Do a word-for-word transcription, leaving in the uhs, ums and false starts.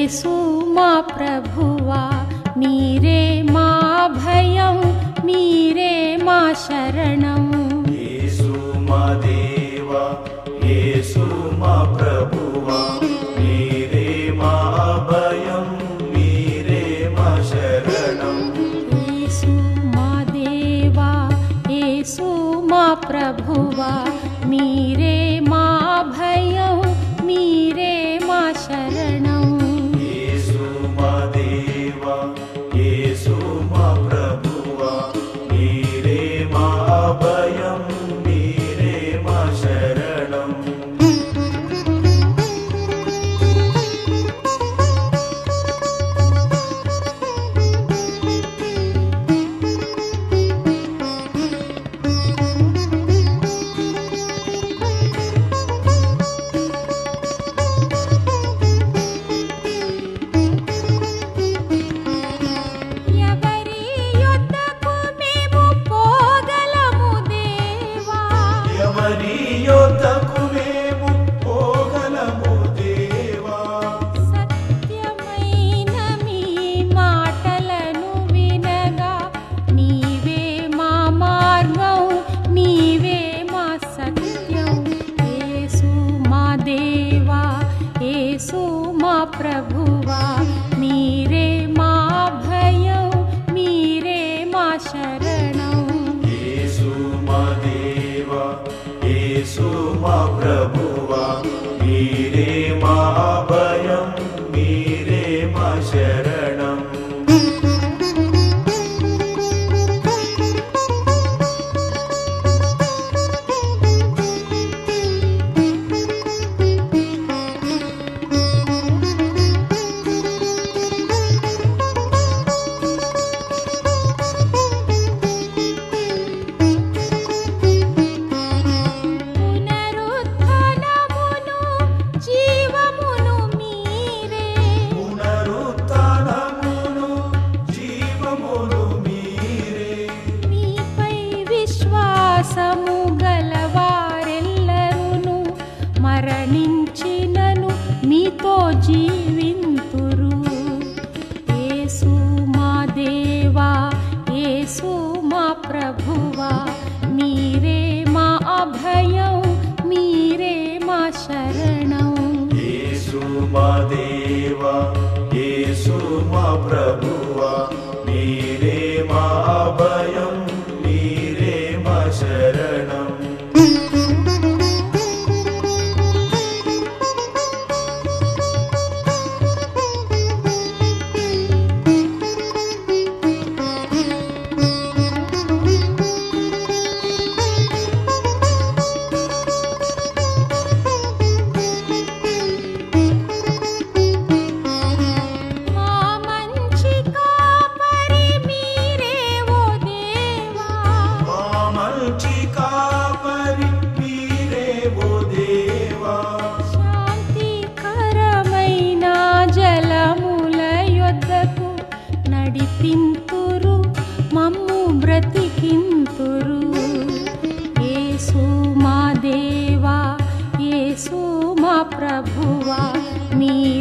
యేసు మా ప్రభువా మీరే మా భయం మీరే మా శరణం యేసు మా దేవా యేసు మా ప్రభువా మీరే మా భయం మీరే మా శరణం యేసు మా దేవా యేసు మా ప్రభువా మీరే మా భయం మీరే మా శరణం యేసు మా దేవా యేసు మా ప్రభువా మీరే మా భయం మీరే మా శరణం ఎవరి యొద్దకు మేము పోగలము దేవా సత్యమైన మీ మాటలను వినగా నీవే మా మార్గం నీవే మా సత్యం యేసు మా దేవా యేసు మా ప్రభువా మీరే మా భయం మీరే మా శరణం యేసు మా దేవా యేసు మా ప్రభువా మీరే మా భయం మీరే మా శరణం పునరుత్థానమును జీవమును మీరే పునరుత్థానమును జీవమును మీరే మీపై విశ్వాసము గలవారెల్లరును మరణించినను మీతో జీవింతురు యేసు మా దేవా యేసు మా ప్రభువా మీరే మా అభయం మీరే మా శరణం యేసు మా దేవా యేసు మా ప్రభువా మీరే మా భయం మీరే మా శరణం మా మంచి కాపరి మీరే ఓ దేవా మా మంచి కాపరి మీరే ఓ దేవా శాంతికరమైన జలముల యొద్దకు నడిపింతురు మమ్ము బ్రతికింతురు యేసు మా దేవా యేసు మా ప్రభువా మీ